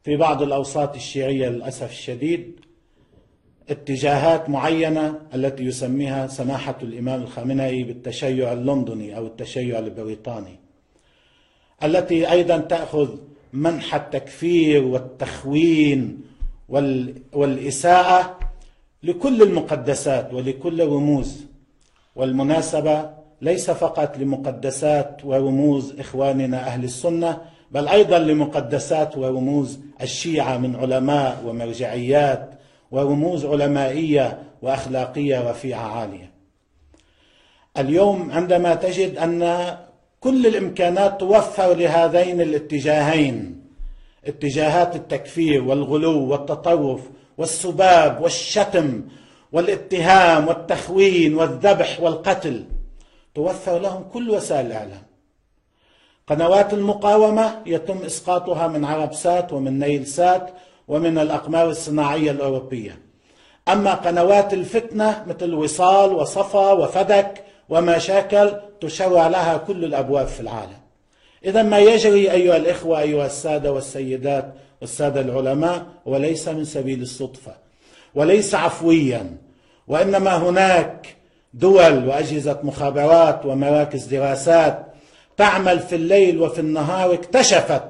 في بعض الأوساط الشيعية للأسف الشديد اتجاهات معينة التي يسميها سماحة الإمام الخامنئي بالتشيع اللندني أو التشيع البريطاني، التي أيضا تأخذ منحى التكفير والتخوين والإساءة لكل المقدسات ولكل الرموز. والمناسبة ليس فقط لمقدسات ورموز إخواننا أهل السنة، بل أيضا لمقدسات ورموز الشيعة من علماء ومرجعيات ورموز علمائية وأخلاقية رفيعة عالية. اليوم عندما تجد أن كل الإمكانات توفر لهذين الاتجاهين، اتجاهات التكفير والغلو والتطرف والسباب والشتم والاتهام والتخوين والذبح والقتل، توفر لهم كل وسائل الإعلام. قنوات المقاومة يتم إسقاطها من عرب سات ومن نيل سات ومن الأقمار الصناعية الأوروبية. أما قنوات الفتنة مثل وصال وصفا وفدك ومشاكل تشرع لها كل الأبواب في العالم. إذا ما يجري أيها الإخوة أيها السادة والسيدات والسادة العلماء وليس من سبيل الصدفة وليس عفويا، وإنما هناك دول وأجهزة مخابرات ومراكز دراسات تعمل في الليل وفي النهار اكتشفت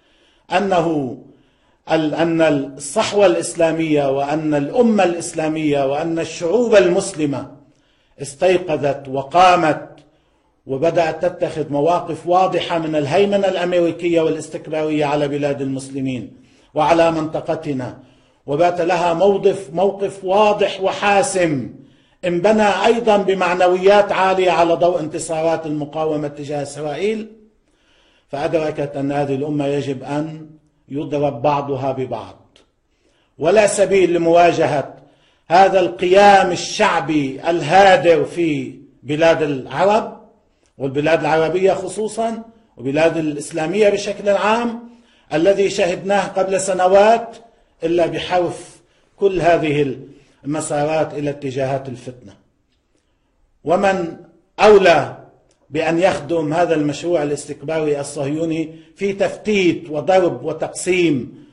أن الصحوة الإسلامية وأن الأمة الإسلامية وأن الشعوب المسلمة استيقظت وقامت وبدأت تتخذ مواقف واضحة من الهيمنة الأمريكية والاستكبارية على بلاد المسلمين وعلى منطقتنا، وبات لها موقف واضح وحاسم انبنى أيضا بمعنويات عالية على ضوء انتصارات المقاومة تجاه إسرائيل. فأدركت أن هذه الأمة يجب أن يضرب بعضها ببعض، ولا سبيل لمواجهة هذا القيام الشعبي الهادر في بلاد العرب والبلاد العربية خصوصا وبلاد الإسلامية بشكل عام الذي شهدناه قبل سنوات، إلا بحرف كل هذه المسارات إلى اتجاهات الفتنة. ومن أولى بأن يخدم هذا المشروع الاستكباري الصهيوني في تفتيت وضرب وتقسيم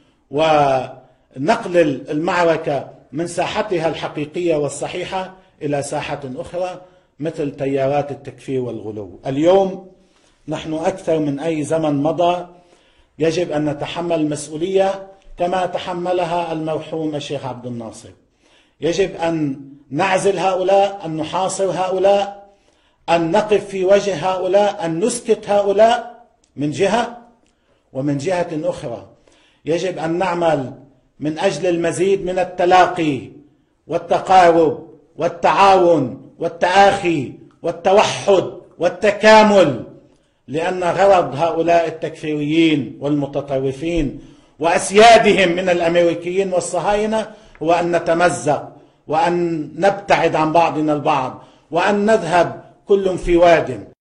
ونقل المعركة من ساحتها الحقيقية والصحيحة إلى ساحة أخرى مثل تيارات التكفير والغلو. اليوم نحن أكثر من أي زمن مضى يجب أن نتحمل مسؤولية كما تحملها المرحوم الشيخ عبد الناصر. يجب أن نعزل هؤلاء، أن نحاصر هؤلاء، أن نقف في وجه هؤلاء، أن نسكت هؤلاء من جهة، ومن جهة أخرى يجب أن نعمل من أجل المزيد من التلاقي والتقارب والتعاون والتآخي والتوحد والتكامل، لأن غرض هؤلاء التكفيريين والمتطرفين وأسيادهم من الأمريكيين والصهاينة هو أن نتمزق وأن نبتعد عن بعضنا البعض وأن نذهب كل في واد.